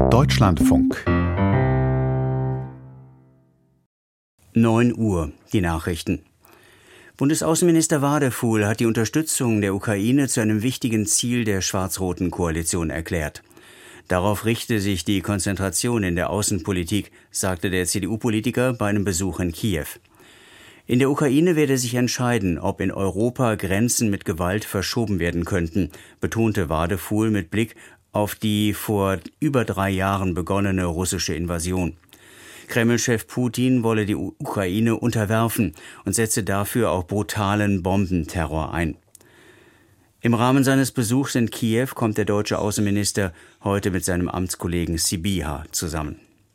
Deutschlandfunk 9 Uhr, die Nachrichten. Bundesaußenminister Wadefuhl hat die Unterstützung der Ukraine zu einem wichtigen Ziel der schwarz-roten Koalition erklärt. Darauf richte sich die Konzentration in der Außenpolitik, sagte der CDU-Politiker bei einem Besuch in Kiew. In der Ukraine werde sich entscheiden, ob in Europa Grenzen mit Gewalt verschoben werden könnten, betonte Wadefuhl mit Blick auf die vor über 3 Jahren begonnene russische Invasion. Kreml-Chef Putin wolle die Ukraine unterwerfen und setze dafür auch brutalen Bombenterror ein. Im Rahmen seines Besuchs in Kiew kommt der deutsche Außenminister heute mit seinem Amtskollegen Sybiha zusammen.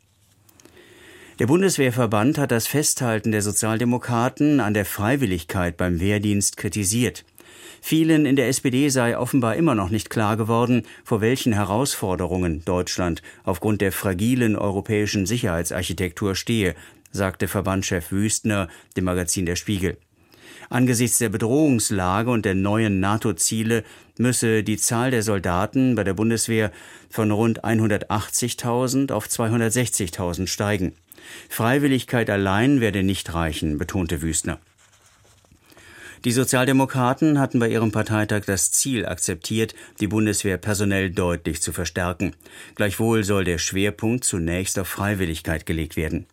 Der Bundeswehrverband hat das Festhalten der Sozialdemokraten an der Freiwilligkeit beim Wehrdienst kritisiert. Vielen in der SPD sei offenbar immer noch nicht klar geworden, vor welchen Herausforderungen Deutschland aufgrund der fragilen europäischen Sicherheitsarchitektur stehe, sagte Verbandschef Wüstner dem Magazin Der Spiegel. Angesichts der Bedrohungslage und der neuen NATO-Ziele müsse die Zahl der Soldaten bei der Bundeswehr von rund 180.000 auf 260.000 steigen. Freiwilligkeit allein werde nicht reichen, betonte Wüstner. Die Sozialdemokraten hatten bei ihrem Parteitag das Ziel akzeptiert, die Bundeswehr personell deutlich zu verstärken. Gleichwohl soll der Schwerpunkt zunächst auf Freiwilligkeit gelegt werden.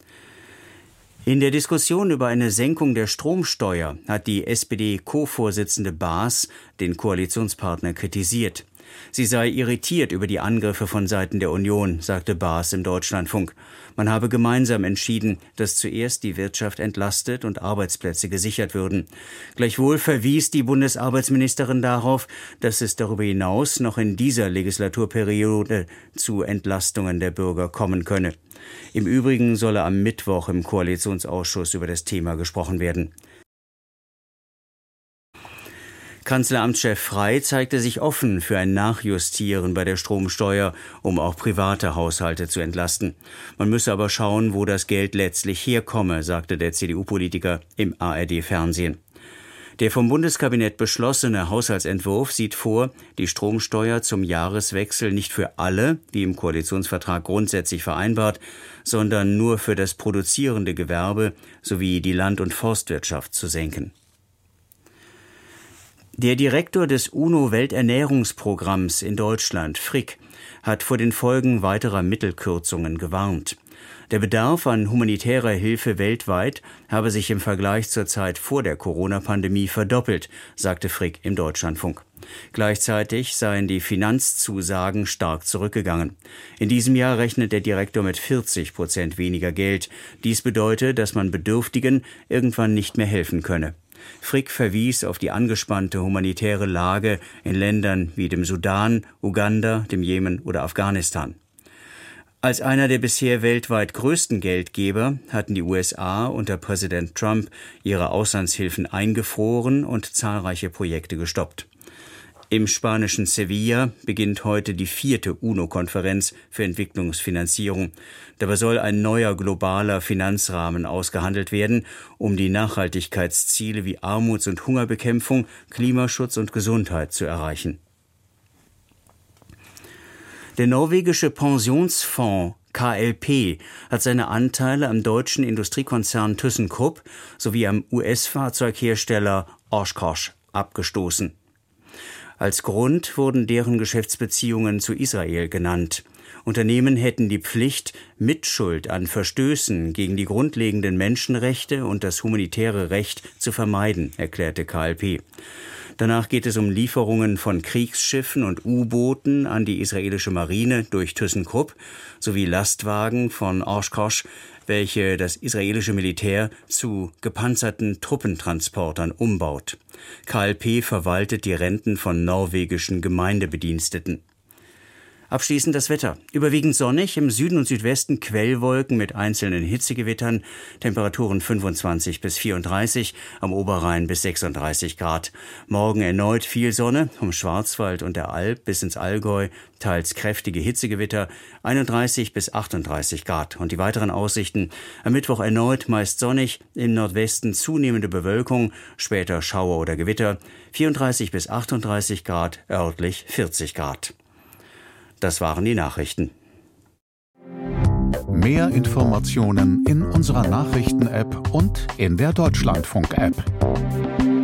In der Diskussion über eine Senkung der Stromsteuer hat die SPD-Co-Vorsitzende Baas den Koalitionspartner kritisiert. Sie sei irritiert über die Angriffe von Seiten der Union, sagte Baas im Deutschlandfunk. Man habe gemeinsam entschieden, dass zuerst die Wirtschaft entlastet und Arbeitsplätze gesichert würden. Gleichwohl verwies die Bundesarbeitsministerin darauf, dass es darüber hinaus noch in dieser Legislaturperiode zu Entlastungen der Bürger kommen könne. Im Übrigen solle am Mittwoch im Koalitionsausschuss über das Thema gesprochen werden. Kanzleramtschef Frey zeigte sich offen für ein Nachjustieren bei der Stromsteuer, um auch private Haushalte zu entlasten. Man müsse aber schauen, wo das Geld letztlich herkomme, sagte der CDU-Politiker im ARD-Fernsehen. Der vom Bundeskabinett beschlossene Haushaltsentwurf sieht vor, die Stromsteuer zum Jahreswechsel nicht für alle, wie im Koalitionsvertrag grundsätzlich vereinbart, sondern nur für das produzierende Gewerbe sowie die Land- und Forstwirtschaft zu senken. Der Direktor des UNO-Welternährungsprogramms in Deutschland, Frick, hat vor den Folgen weiterer Mittelkürzungen gewarnt. Der Bedarf an humanitärer Hilfe weltweit habe sich im Vergleich zur Zeit vor der Corona-Pandemie verdoppelt, sagte Frick im Deutschlandfunk. Gleichzeitig seien die Finanzzusagen stark zurückgegangen. In diesem Jahr rechnet der Direktor mit 40% weniger Geld. Dies bedeute, dass man Bedürftigen irgendwann nicht mehr helfen könne. Frick verwies auf die angespannte humanitäre Lage in Ländern wie dem Sudan, Uganda, dem Jemen oder Afghanistan. Als einer der bisher weltweit größten Geldgeber hatten die USA unter Präsident Trump ihre Auslandshilfen eingefroren und zahlreiche Projekte gestoppt. Im spanischen Sevilla beginnt heute die 4. UNO-Konferenz für Entwicklungsfinanzierung. Dabei soll ein neuer globaler Finanzrahmen ausgehandelt werden, um die Nachhaltigkeitsziele wie Armuts- und Hungerbekämpfung, Klimaschutz und Gesundheit zu erreichen. Der norwegische Pensionsfonds KLP hat seine Anteile am deutschen Industriekonzern ThyssenKrupp sowie am US-Fahrzeughersteller Oshkosh abgestoßen. Als Grund wurden deren Geschäftsbeziehungen zu Israel genannt. Unternehmen hätten die Pflicht, Mitschuld an Verstößen gegen die grundlegenden Menschenrechte und das humanitäre Recht zu vermeiden, erklärte KLP. Danach geht es um Lieferungen von Kriegsschiffen und U-Booten an die israelische Marine durch ThyssenKrupp sowie Lastwagen von Oshkosh, welche das israelische Militär zu gepanzerten Truppentransportern umbaut. KLP verwaltet die Renten von norwegischen Gemeindebediensteten. Abschließend das Wetter. Überwiegend sonnig, im Süden und Südwesten Quellwolken mit einzelnen Hitzegewittern, Temperaturen 25 bis 34, am Oberrhein bis 36 Grad. Morgen erneut viel Sonne, vom Schwarzwald und der Alb bis ins Allgäu, teils kräftige Hitzegewitter, 31 bis 38 Grad. Und die weiteren Aussichten: am Mittwoch erneut meist sonnig, im Nordwesten zunehmende Bewölkung, später Schauer oder Gewitter, 34 bis 38 Grad, örtlich 40 Grad. Das waren die Nachrichten. Mehr Informationen in unserer Nachrichten-App und in der Deutschlandfunk-App.